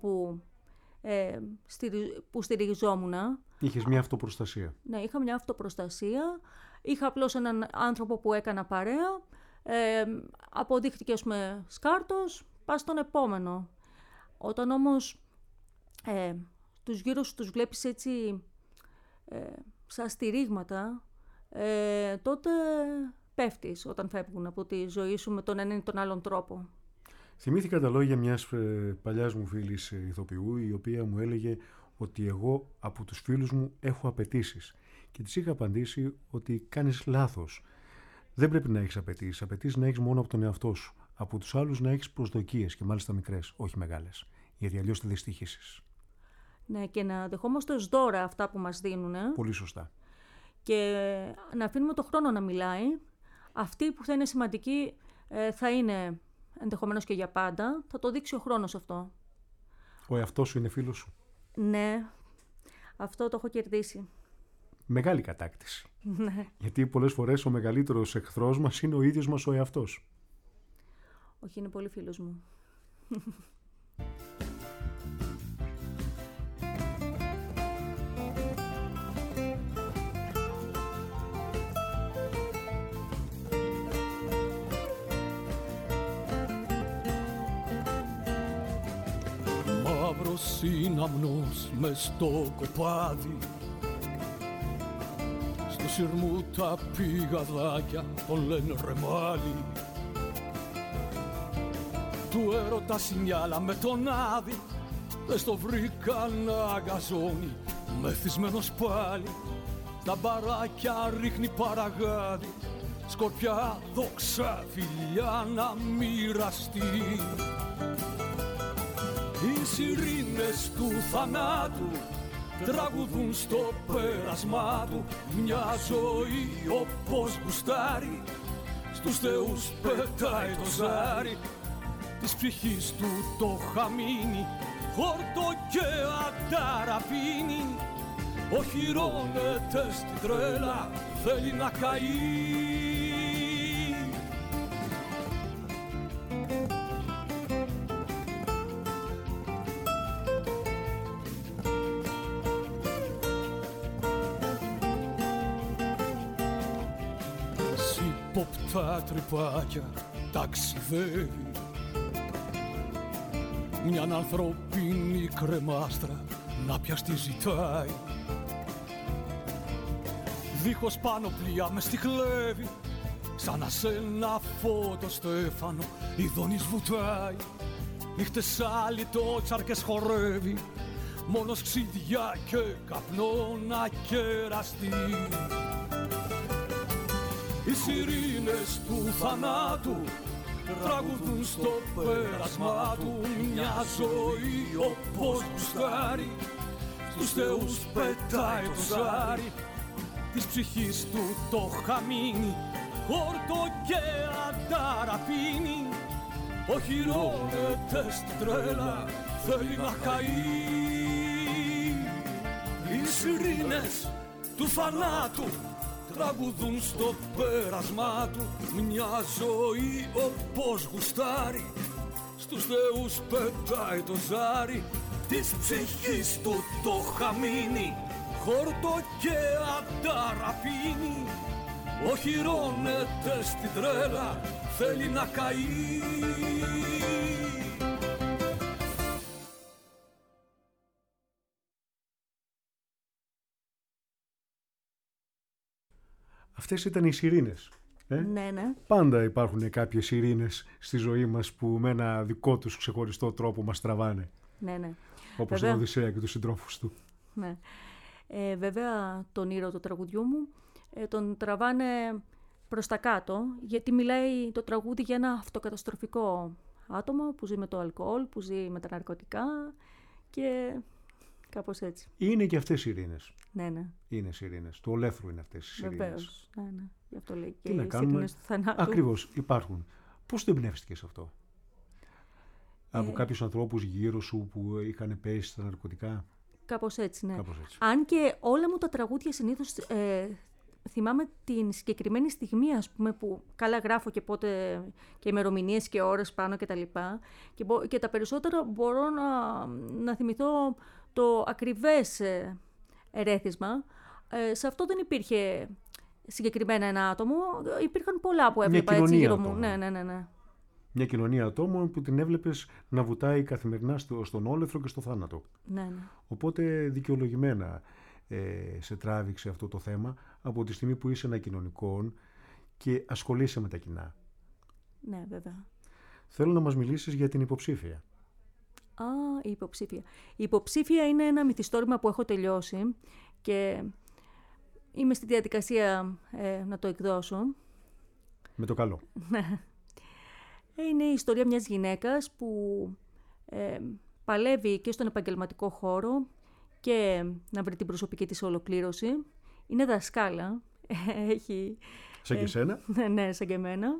που στηριζόμουν. Είχες μια αυτοπροστασία. Ναι, είχα μια αυτοπροστασία. Είχα απλώς έναν άνθρωπο που έκανα παρέα. Αποδείχτηκε, ας πούμε, σκάρτος, πας στον επόμενο. Όταν όμως τους γύρω σου τους βλέπεις έτσι σαν στηρίγματα, τότε πέφτεις όταν φεύγουν από τη ζωή σου με τον έναν ή τον άλλον τρόπο. Θυμήθηκα τα λόγια μιας παλιάς μου φίλης ηθοποιού, η οποία μου έλεγε ότι εγώ από τους φίλους μου έχω απαιτήσεις. Και της είχα απαντήσει ότι κάνεις λάθος. Δεν πρέπει να έχεις απαιτήσεις. Απαιτήσεις να έχεις μόνο από τον εαυτό σου. Από τους άλλους να έχεις προσδοκίες, και μάλιστα μικρές, όχι μεγάλες. Γιατί αλλιώς θα δυστυχήσεις. Ναι, και να δεχόμαστε ως δώρα αυτά που μας δίνουν. Πολύ σωστά. Και να αφήνουμε το χρόνο να μιλάει. Αυτή που θα είναι σημαντική θα είναι ενδεχομένως και για πάντα. Θα το δείξει ο χρόνος αυτό. Ο εαυτός σου είναι φίλος σου? Ναι, αυτό το έχω κερδίσει. Μεγάλη κατάκτηση. Ναι. Γιατί πολλές φορές ο μεγαλύτερος εχθρός μας είναι ο ίδιος μας ο εαυτός. Όχι, είναι πολύ φίλος μου. Μαύρος σύναμνος μες στο κοπάδι, στο σειρμού τα πηγαδάκια τον λένε ρεμάλι. Του έρωτα σινιάλα με τον άδει, δες το βρήκα να αγκαζώνει, μεθυσμένος πάλι. Τα μπαράκια ρίχνει παραγάδι, σκορπιά δόξα φιλιά να μοιραστεί. Οι σιρήνες του θανάτου τραγουδούν στο πέρασμά του μια ζωή όπως γουστάρει. Στους θεούς πετάει το ζάρι, της ψυχής του το χαμίνι χόρτο και αντάρα πίνει, οχυρώνεται στην τρέλα, θέλει να καεί. Σύποπτα τρυπάκια ταξιδεύει μιαν ανθρωπίνη κρεμάστρα να πιαστεί ζητάει. Δίχως πανοπλία μες στη χλέβη, σαν να σε ένα φωτοστέφανο ειδώνης βουτάει. Νύχτες αλυτότσαρκες χορεύει, μόνος ξύδια και καπνό να κεραστεί. Οι σιρήνες του θανάτου τραγουδούν στο πέρασμά του μια ζωή όπως γουστάρει. Στους θεούς πετάει το ζάρι, της ψυχής του το χαμίνι, χόρτο και αντάρα πίνει, οχυρώνεται στην τρέλα, θέλει να καεί. Οι σιρήνες του θανάτου τραγουδούν στο πέρασμά του μια ζωή όπως γουστάρει. Στους θεούς πετάει το ζάρι, της ψυχής του το χαμίνι, χόρτο και αντάρα πίνει, οχυρώνεται στην τρέλα, θέλει να καεί. Αυτές ήταν οι σιρήνες. Ναι, ναι. Πάντα υπάρχουν κάποιες σιρήνες στη ζωή μας που με ένα δικό τους ξεχωριστό τρόπο μας τραβάνε. Ναι, ναι. Όπως τον Οδυσσέα και τους συντρόφους του. Ναι. Βέβαια τον ήρωα του τραγουδιού μου τον τραβάνε προς τα κάτω, γιατί μιλάει το τραγούδι για ένα αυτοκαταστροφικό άτομο που ζει με το αλκοόλ, που ζει με τα ναρκωτικά και κάπως έτσι. Είναι και αυτές οι σιρήνες. Ναι, ναι. Είναι σιρήνες. Του ολέθρου είναι αυτές οι σιρήνες. Βεβαίως. Ναι, ναι. Γι' αυτό λέει και τι να οι κάνουμε. σιρήνες του θανάτου. Ακριβώς, υπάρχουν. Πώς το εμπνεύστηκες αυτό? Από κάποιους ανθρώπους γύρω σου που είχαν πέσει στα ναρκωτικά? Κάπως έτσι, ναι. Κάπως έτσι. Αν και όλα μου τα τραγούδια συνήθως θυμάμαι την συγκεκριμένη στιγμή, ας πούμε, που καλά γράφω και πότε και ημερομηνίες και ώρες πάνω και τα λοιπά, και τα περισσότερα μπορώ να θυμηθώ το ακριβές ερέθισμα. Σε αυτό δεν υπήρχε συγκεκριμένα ένα άτομο, υπήρχαν πολλά που έβλεπα έτσι γύρω μου. Ναι. Μια κοινωνία ατόμων που την έβλεπες να βουτάει καθημερινά στον όλεθρο και στο θάνατο. Ναι. Οπότε δικαιολογημένα σε τράβηξε αυτό το θέμα από τη στιγμή που είσαι ένα κοινωνικό και ασχολείσαι με τα κοινά. Ναι, βέβαια. Θέλω να μας μιλήσεις για την υποψήφια. Η υποψήφια. Η υποψήφια είναι ένα μυθιστόρημα που έχω τελειώσει και είμαι στη διαδικασία να το εκδώσω. Με το καλό. Είναι η ιστορία μιας γυναίκας που παλεύει και στον επαγγελματικό χώρο και να βρει την προσωπική της ολοκλήρωση. Είναι δασκάλα. Σαν και εσένα. Ναι, σαν και εμένα.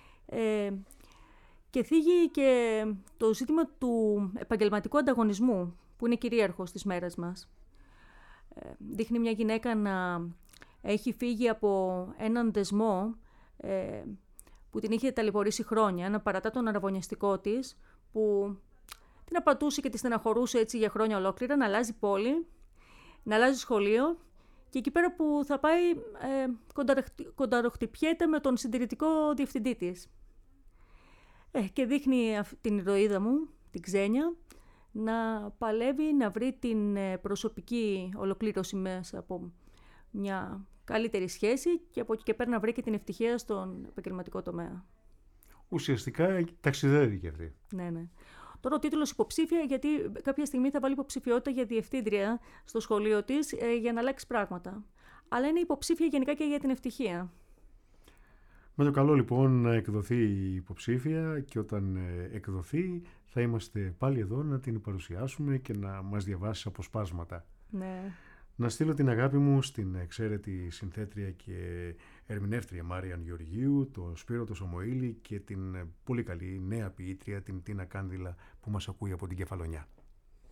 Και θίγει και το ζήτημα του επαγγελματικού ανταγωνισμού που είναι κυρίαρχο στις μέρες μας. Δείχνει μια γυναίκα να έχει φύγει από έναν δεσμό που την είχε ταλαιπωρήσει χρόνια, να παρατά τον αραβωνιαστικό της, που την απατούσε και τη στεναχωρούσε έτσι για χρόνια ολόκληρα, να αλλάζει πόλη, να αλλάζει σχολείο και εκεί πέρα που θα πάει κονταροχτυπιέται με τον συντηρητικό διευθυντή της. Και δείχνει την ηρωίδα μου, την Ξένια, να παλεύει να βρει την προσωπική ολοκλήρωση μέσα από μια καλύτερη σχέση και από εκεί και πέρα να βρει και την ευτυχία στον επαγγελματικό τομέα. Ουσιαστικά ταξιδεύει και αυτή. Ναι. Τώρα ο τίτλος υποψήφια, γιατί κάποια στιγμή θα βάλει υποψηφιότητα για διευθύντρια στο σχολείο της για να αλλάξει πράγματα. Αλλά είναι υποψήφια γενικά και για την ευτυχία. Με το καλό λοιπόν να εκδοθεί η υποψήφια και όταν εκδοθεί θα είμαστε πάλι εδώ να την παρουσιάσουμε και να μας διαβάσει αποσπάσματα. Ναι. Να στείλω την αγάπη μου στην εξαίρετη συνθέτρια και ερμηνεύτρια Μάριαν Γεωργίου, το Σπύρο το Σωμοήλη και την πολύ καλή νέα ποιήτρια την Τίνα Κάνδυλα που μας ακούει από την Κεφαλονιά.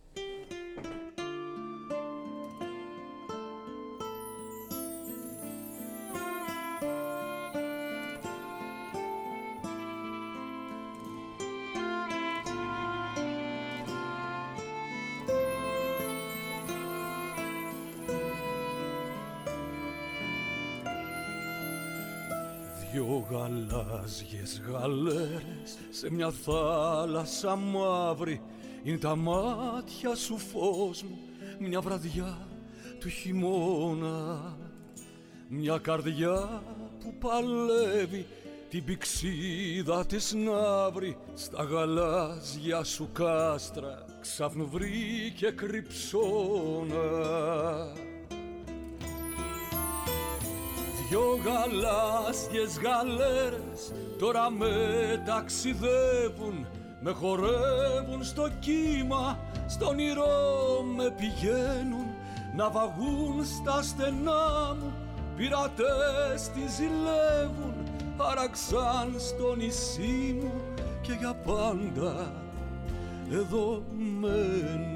Δυο γαλάζιες γαλέρες σε μια θάλασσα μαύρη, είναι τα μάτια σου φως μου μια βραδιά του χειμώνα. Μια καρδιά που παλεύει την πηξίδα της να βρει στα γαλάζια σου κάστρα, ξάφνου βρήκε κρυψώνα. Δυο γαλάζιες γαλέρες τώρα με ταξιδεύουν, με χορεύουν στο κύμα, στον όνειρο με πηγαίνουν, ναυαγούν στα στενά μου, πειρατές τη ζηλεύουν, άραξαν στο νησί μου και για πάντα εδώ μένουν.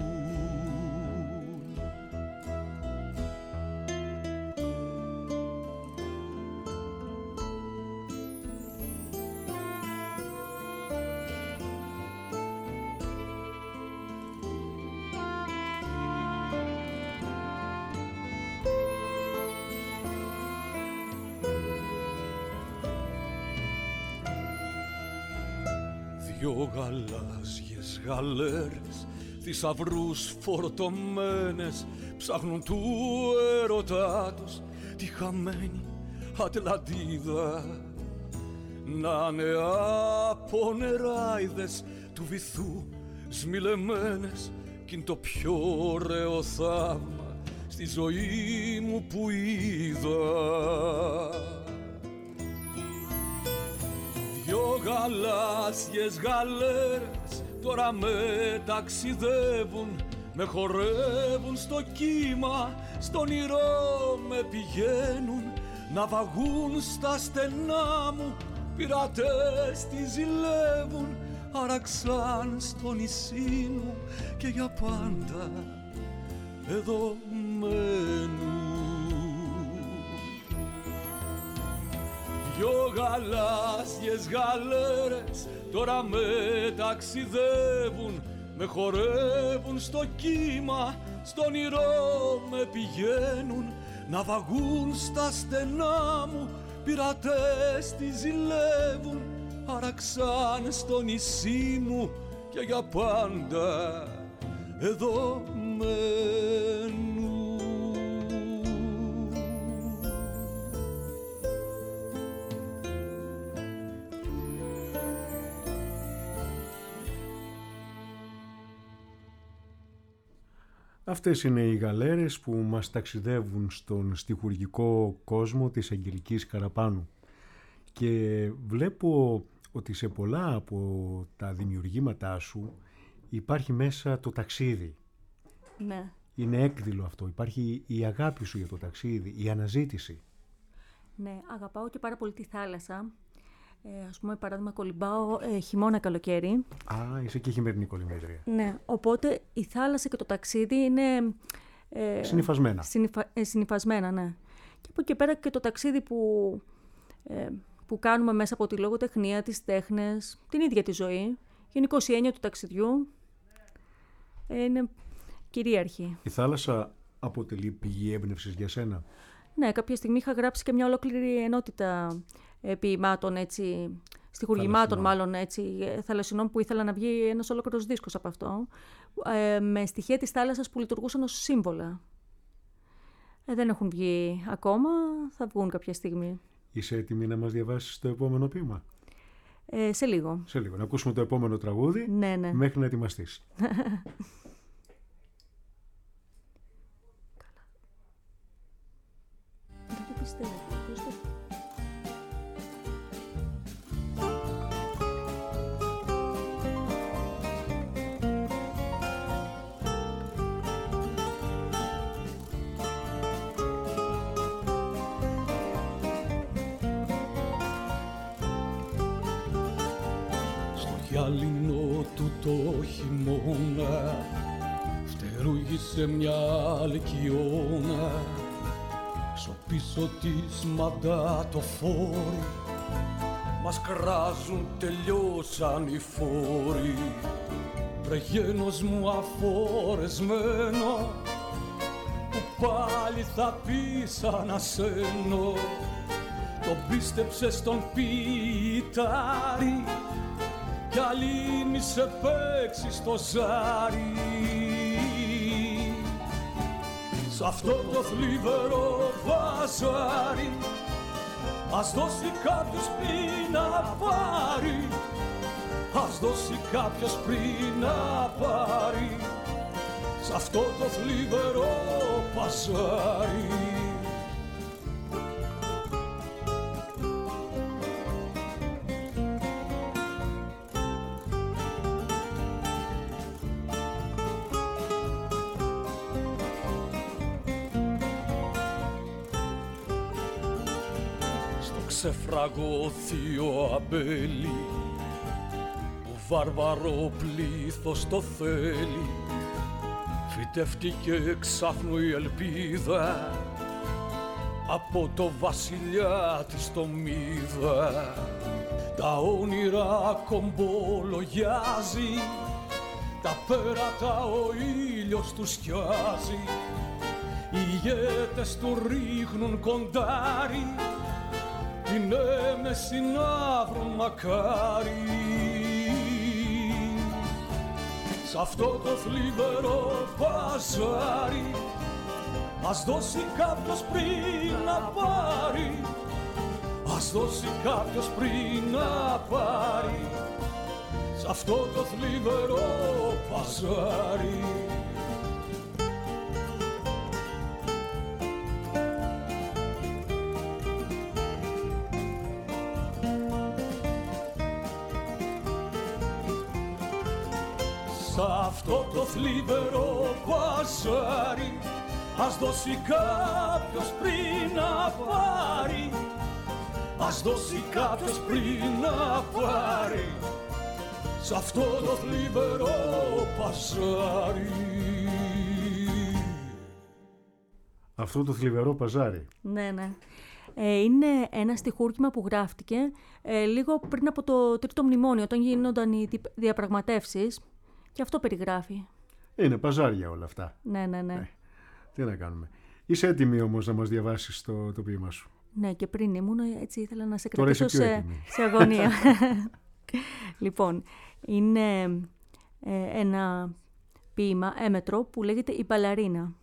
Δυο γαλάζιες γαλέρες θησαυρούς φορτωμένες ψάχνουν του έρωτά τους τη χαμένη Ατλαντίδα. Να είναι από νεράιδες του βυθού σμιλεμένες κι είναι το πιο ωραίο θαύμα στη ζωή μου που είδα. Δυο γαλάζιες γαλέρες τώρα με ταξιδεύουν, με χορεύουν στο κύμα, στον όνειρο με πηγαίνουν, ναυαγούν στα στενά μου, πειρατές τη ζηλεύουν, άραξαν στο νησί μου και για πάντα εδώ μένουν. Δυο γαλάζιες γαλέρες τώρα με ταξιδεύουν, με χορεύουν στο κύμα, στον όνειρο με πηγαίνουν, ναυαγούν στα στενά μου, πειρατές τη ζηλεύουν, άραξαν στο νησί μου και για πάντα εδώ μένουν. Αυτές είναι οι γαλέρες που μας ταξιδεύουν στον στιχουργικό κόσμο της Αγγελικής Καραπάνου. Και βλέπω ότι σε πολλά από τα δημιουργήματά σου υπάρχει μέσα το ταξίδι. Ναι. Είναι έκδηλο αυτό. Υπάρχει η αγάπη σου για το ταξίδι, η αναζήτηση. Ναι, αγαπάω και πάρα πολύ τη θάλασσα. Ας πούμε, παράδειγμα, κολυμπάω χειμώνα καλοκαίρι. Α, είσαι και χειμερινή κολυμβήτρια. Ναι, οπότε η θάλασσα και το ταξίδι είναι... συνυφασμένα. Συνυφασμένα, ναι. Και από εκεί πέρα και το ταξίδι που κάνουμε μέσα από τη λογοτεχνία, τις τέχνες, την ίδια τη ζωή. Γενικώς η έννοια του ταξιδιού είναι κυρίαρχη. Η θάλασσα αποτελεί πηγή έμπνευσης για σένα? Ναι, κάποια στιγμή είχα γράψει και μια ολόκληρη ενότητα ποιημάτων, έτσι, στιχουργημάτων μάλλον, έτσι, θαλασσινών, που ήθελα να βγει ένας ολόκληρος δίσκος από αυτό, με στοιχεία της θάλασσας που λειτουργούσαν ως σύμβολα. Δεν έχουν βγει ακόμα, θα βγουν κάποια στιγμή. Είσαι έτοιμη να μας διαβάσεις το επόμενο ποίημα? Σε λίγο. Σε λίγο. Να ακούσουμε το επόμενο τραγούδι, ναι. Μέχρι να ετοιμαστείς. Δεν το πιστεύω. Γυαλινό του το χειμώνα φτερούγησε μια αλκιώνα, στο πίσω της μαντά το φόρι μας κράζουν, τελειώσαν οι φόροι. Βρε γένος μου αφορεσμένο που πάλι θα πεις ανασένω, το τον πίστεψε στον πιτάρι κι άλλη μη σε παίξει στο ζάρι. Σ' αυτό το θλιβερό βαζάρι ας δώσει κάποιος πριν να πάρει, ας δώσει κάποιος πριν να πάρει, σ' αυτό το θλιβερό παζάρι. Ξεφραγό θείο αμπέλι που βάρβαρο πλήθος το θέλει, φυτεύτηκε ξάφνου η ελπίδα από το βασιλιά της το μύδα. Τα όνειρα κομπολογιάζει, τα πέρατα ο ήλιος του σκιάζει, οι ηγέτες του ρίχνουν κοντάρι, την έμεση να βρουν μακάρι. Σ' αυτό το θλιβερό παζάρι ας δώσει κάποιος πριν να πάρει, ας δώσει κάποιος πριν να πάρει, σ' αυτό το θλιβερό παζάρι. Σ' αυτό το θλιβερό παζάρι ας δώσει κάποιος πριν να πάρει, ας δώσει κάποιος πριν να πάρει, σ' αυτό το θλιβερό παζάρι. Αυτό το θλιβερό παζάρι. Ναι, ναι. Είναι ένα στιχούρκημα που γράφτηκε λίγο πριν από το Τρίτο Μνημόνιο, όταν γίνονταν οι διαπραγματεύσεις. Και αυτό περιγράφει. Είναι παζάρια όλα αυτά. Ναι, ναι, ναι. Τι να κάνουμε. Είσαι έτοιμη όμως να μας διαβάσεις το ποίημα σου? Ναι, και πριν ήμουν, έτσι ήθελα να σε τώρα κρατήσω σε αγωνία. Λοιπόν, είναι ένα ποίημα έμετρο που λέγεται «Η Μπαλαρίνα».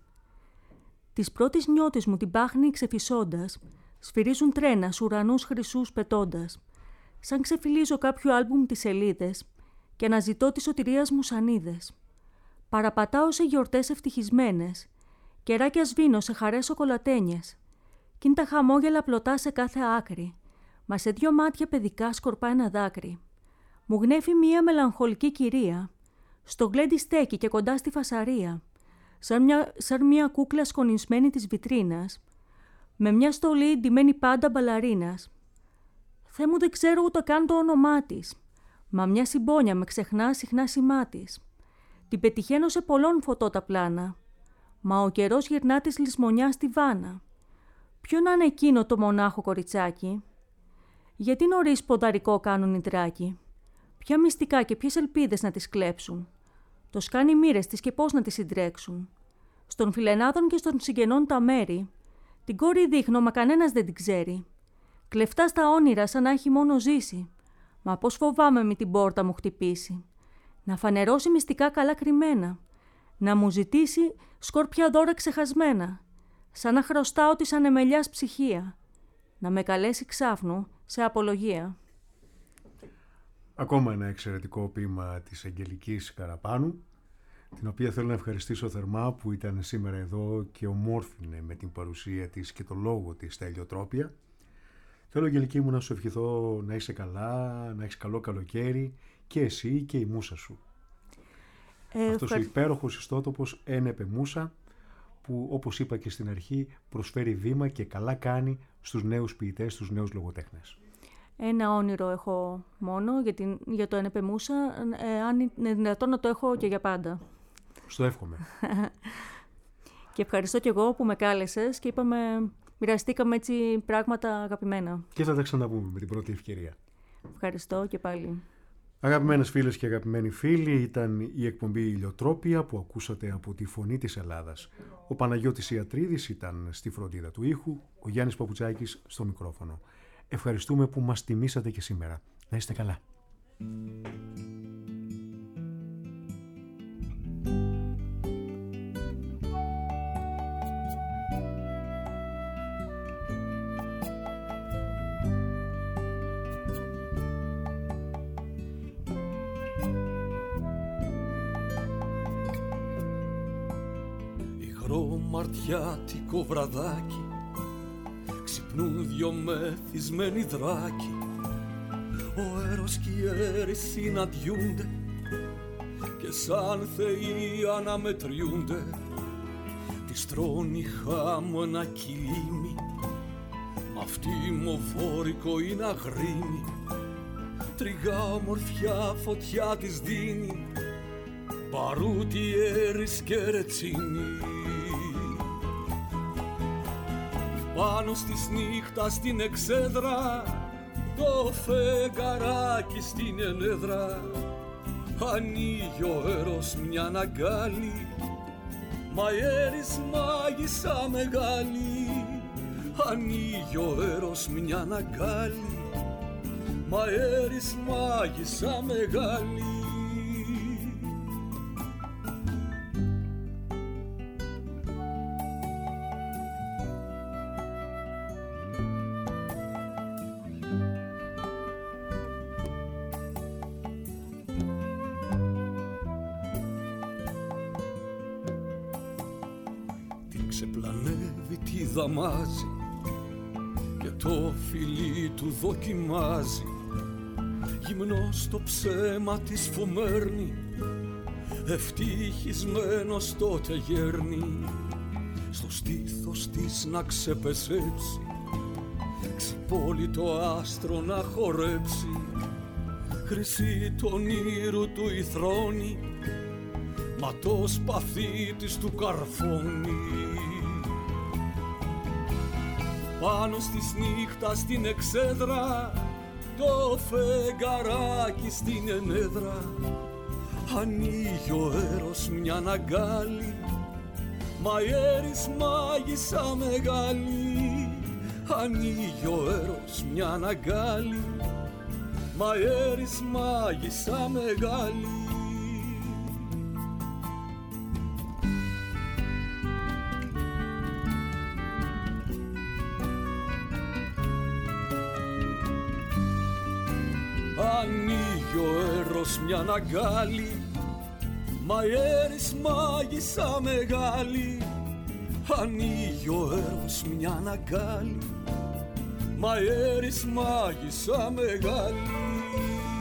Της πρώτης νιώτης μου την πάχνη ξεφυσώντας, σφυρίζουν τρένα σ' ουρανούς χρυσούς πετώντας, σαν ξεφυλίζω κάποιο άλμπουμ τις σελίδες και αναζητώ τη σωτηρίας μου σανίδες. Παραπατάω σε γιορτές ευτυχισμένες, κεράκια σβήνω σε χαρές σοκολατένιες, κι είναι τα χαμόγελα πλωτά σε κάθε άκρη, μα σε δυο μάτια παιδικά σκορπά ένα δάκρυ. Μου γνέφει μία μελαγχολική κυρία, στο γλέντι στέκει και κοντά στη φασαρία, σαν μια κούκλα σκονισμένη της βιτρίνας, με μια στολή ντυμένη πάντα μπαλαρίνας. Θεέ μου, δεν ξέρω ούτε καν το όνομά της, μα μια συμπόνια με ξεχνά συχνά σημά της. Την πετυχαίνω σε πολλών φωτό τα πλάνα, μα ο καιρός γυρνά της λησμονιά στη βάνα. Ποιο να είναι εκείνο το μονάχο κοριτσάκι? Γιατί νωρίς ποδαρικό κάνουν οι τράκοι? Ποια μυστικά και ποιες ελπίδες να τις κλέψουν? Το σκάνει μοίρες της και πώς να τις συντρέξουν? Στον φιλενάδων και στον συγγενών τα μέρη, την κόρη δείχνω μα κανένας δεν την ξέρει. Κλεφτά στα όνειρα σαν να έχει μόνο ζήσει, μα πώς φοβάμαι μη την πόρτα μου χτυπήσει. Να φανερώσει μυστικά καλά κρυμμένα, να μου ζητήσει σκόρπια δώρα ξεχασμένα, σαν να χρωστάω της ανεμελιάς ψυχία, να με καλέσει ξάφνου σε απολογία. Ακόμα ένα εξαιρετικό ποίημα της Αγγελικής Καραπάνου, την οποία θέλω να ευχαριστήσω θερμά που ήταν σήμερα εδώ και ομόρφινε με την παρουσία της και το λόγο της στα Ηλιοτρόπια. Θέλω, Αγγελική μου, να σου ευχηθώ να είσαι καλά, να έχεις καλό καλοκαίρι και εσύ και η μούσα σου. Αυτός ο υπέροχος ιστότοπος Ένεπε Μούσα, που όπως είπα και στην αρχή προσφέρει βήμα και καλά κάνει στους νέους ποιητές, στους νέους λογοτέχνες. Ένα όνειρο έχω μόνο για το Ένεπε Μούσα, αν είναι δυνατόν να το έχω και για πάντα. Στο εύχομαι. Και ευχαριστώ και εγώ που με κάλεσες και μοιραστήκαμε έτσι πράγματα αγαπημένα. Και θα τα ξαναπούμε με την πρώτη ευκαιρία. Ευχαριστώ και πάλι. Αγαπημένες φίλες και αγαπημένοι φίλοι, ήταν η εκπομπή Ηλιοτρόπια που ακούσατε από τη Φωνή της Ελλάδας. Ο Παναγιώτης Ιατρίδης ήταν στη φροντίδα του ήχου, ο Γιάννης Παπουτσάκης στο μικρόφωνο. Ευχαριστούμε που μας τιμήσατε και σήμερα. Να είστε καλά. Μαρτιάτικο βραδάκι, ξυπνούν δυο μεθυσμένοι δράκοι. Ο έρος κι η έρης συναντιούνται και σαν θεοί αναμετριούνται. Της τρώνει χάμω ένα κυλίμι, μ' αυτή μοβόρικο είναι αγρίμι. Τριγά ομορφιά φωτιά της δίνει, παρούτι έρης και ρετσίνη. Πάνω στις νύχτα στην εξέδρα, το φεγγαράκι στην ενέδρα. Ανοίγει ο έρος μια αγκάλι, μα η έρης μάγισσα μεγάλη. Ανοίγει ο έρος μια αγκάλι, μα η έρης μάγισσα μεγάλη. Ξεπλανεύει, τη δαμάζει και το φιλί του δοκιμάζει. Γυμνός στο ψέμα της φωμέρνει, ευτυχισμένος τότε γέρνει. Στο στήθος της να ξεπεσέψει, ξυπόλυτο άστρο να χορέψει. Χρυσή το όνειρου του η θρόνη, μα το σπαθί της του καρφώνει. Πάνω στις νύχτα στην εξέδρα, το φεγγαράκι στην ενέδρα. Ανοίγει ο έρος μια αγκάλι, μα η έρης μάγισσα μεγάλη. Ανοίγει ο έρος μια αγκάλι, μα η έρης μάγισσα μεγάλη. Ανοίγει ο έρος μια αγκάλι, μα η έρης μάγισσα μεγάλη. Ανοίγει ο έρος μια αγκάλι, μα η έρης μάγισσα μεγάλη.